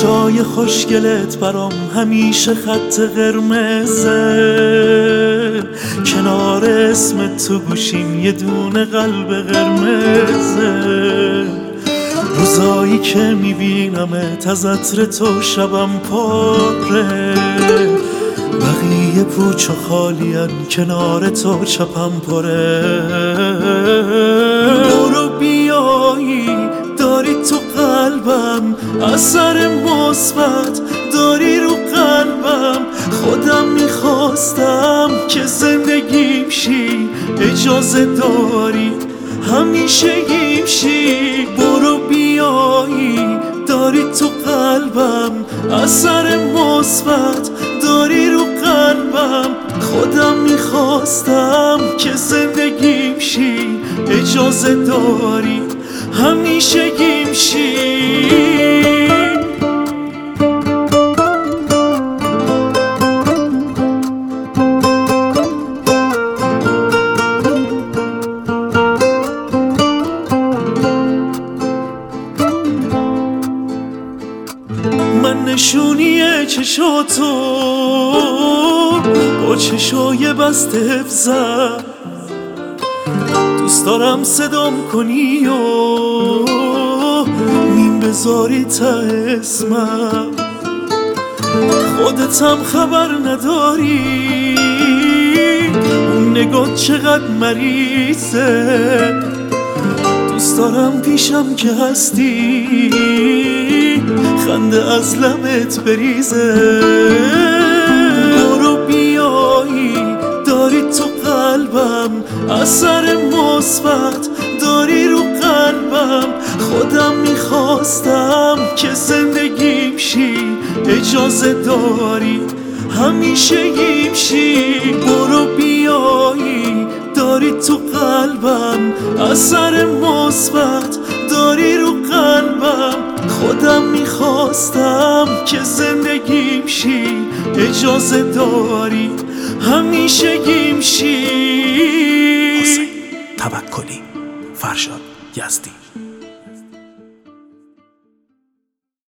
چای خوشگلت برام همیشه خط قرمزه، کنار اسم تو گوشیم یه دونه قلب قرمزه. روزایی که میبینمت از عطر تو شبم پاره، بقیه پوچ و خالین کنار تو چپم پره. برو بیایی داری تو قلبم، اثر مثبت داری رو قلبم. خودم میخواستم که زندگیم شی، اجازه داری همیشه گیم شی. برو بیایی داری تو قلبم، اثر مثبت داری رو قلبم. خودم میخواستم که زندگیم شی، اجازه داری همیشه گیم شی. من نشونی چشاتو با چشای بسته حفظم، دوست دارم صدام کنی و میم بذاری تا اسمم. خودتم خبر نداری اون نگاه چقدر مریضه، دوست دارم پیشم که هستی خنده از لبت بریزه. برو بیایی داری تو قلبم، اثر مثبت داری رو قلبم. خودم میخواستم که زندگیم شی، اجازه داری همیشه گیم شی. برو بیایی داری تو قلبم، اثر مثبت داری رو قلبم. خودم میخواستم که زندگیم شی، اجازه داری همیشه گیم شی. حسین توکلی، فرشاد یزدی.